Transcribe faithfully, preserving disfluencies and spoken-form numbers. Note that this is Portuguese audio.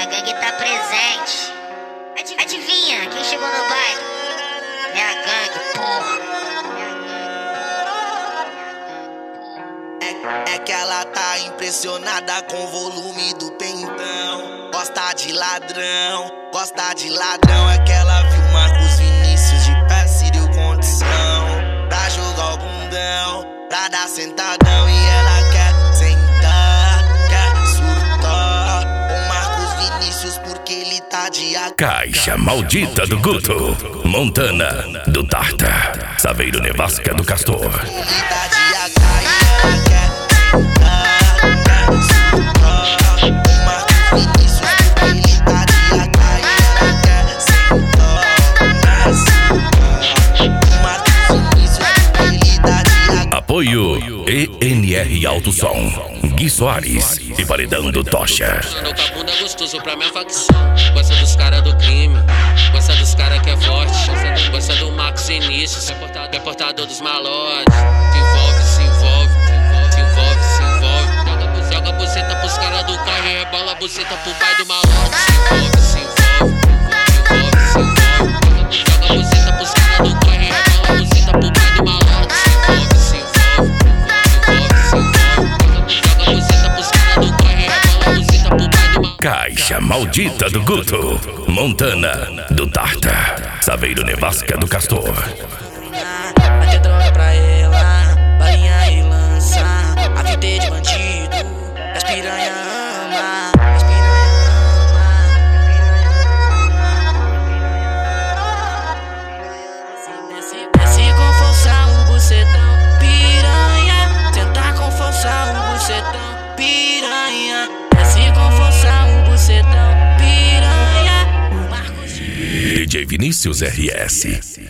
A gangue tá presente. Adivinha quem chegou no baile? É a gangue, porra. É, é que ela tá impressionada com o volume do pentão. Gosta de ladrão, gosta de ladrão. É que ela viu Marcos Vinícius de pé, se deu condição pra jogar o bundão, pra dar sentadão. E ela quer sentar, quer surtar o Marcos Vinícius porque ele tá de A K. Caixa Maldita do Guto, Montana do Tarta, Saveiro Nevasca do Castor. Ele tá de A K e ela quer sentar, quer surtar o Marcos Vinícius porque ele tá de A K e ela quer sentar, quer surtar o Marcos Vinícius porque ele tá de A K. Apoio E N R Alto Som, Gui Soares e Paredão do Tocha. Andou com a bunda gostoso pra minha facção. Gosta dos cara do crime, gosta dos cara que é forte. Gosta do Marcos Vinícius, é portador dos malotes. Se envolve, se envolve, se envolve, se envolve. Joga a buceta pros cara do carro e rebola a buceta pro pai do malote. Se envolve, se envolve, se envolve, se envolve. Joga a buceta pros cara do carro e rebola a buceta pro pai do malote. Se envolve, se envolve, se envolve, se envolve. Joga a buceta pros cara do carro e rebola a buceta pro pai do malote. Caixa Maldita do Guto, Montana do Tarta, Saveiro Nevasca do Castor. Vai ter droga pra ela, balinha e lança. A vida é de bandido, as piranha ama, as piranha ama. Desce, desce com força o bucetão, piranha. Tentar com força o bucetão, piranha. Desce com força o bucetão, piranha. O Marcos D J Vinícius R S.